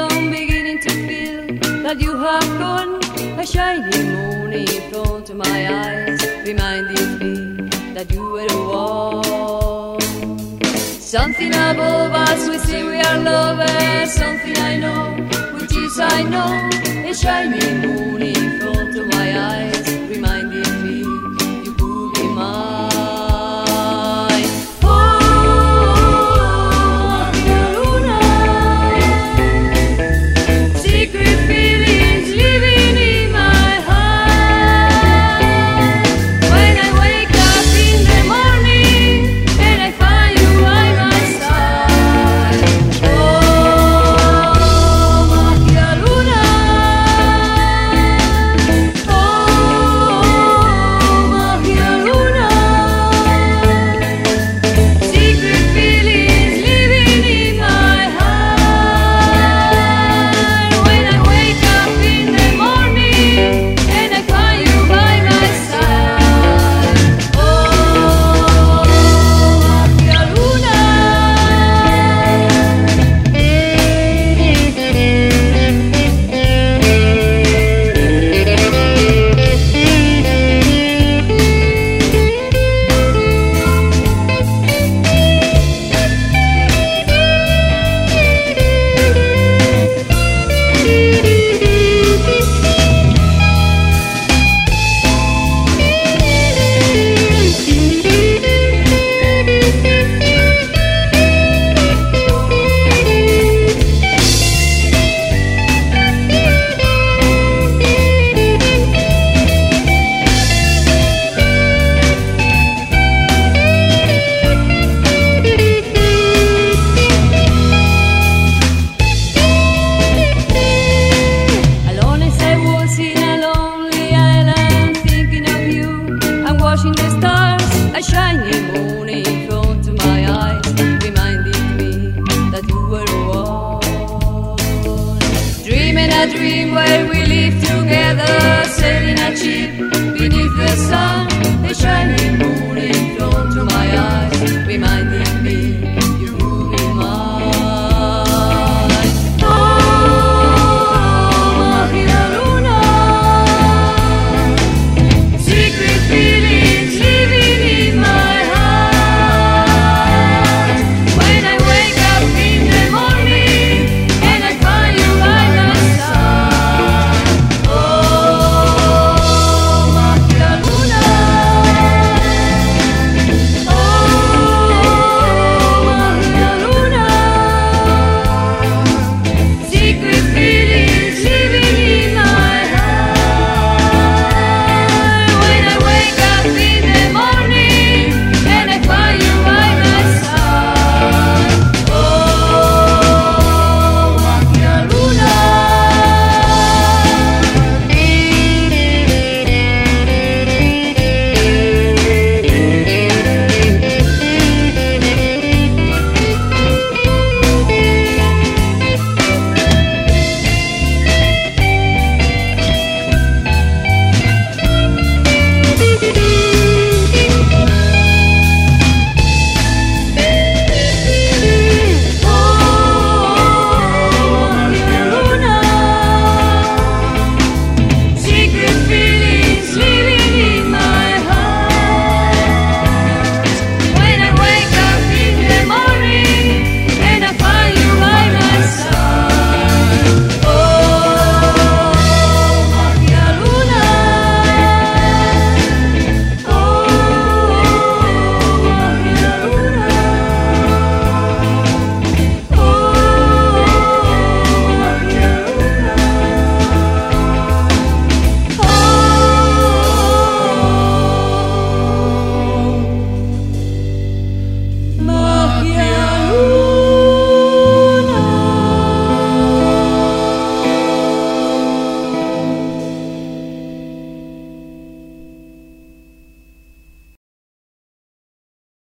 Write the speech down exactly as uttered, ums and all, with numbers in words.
I'm beginning to feel that you have gone. A shining moon in front of my eyes, reminding me that you were the one. Something above us, we say we are lovers. Something I know, which is I know. A shining moon in front of my eyes, reminding me you could be mine. A dream where we live together, sailing a ship beneath the sun, the shining moon in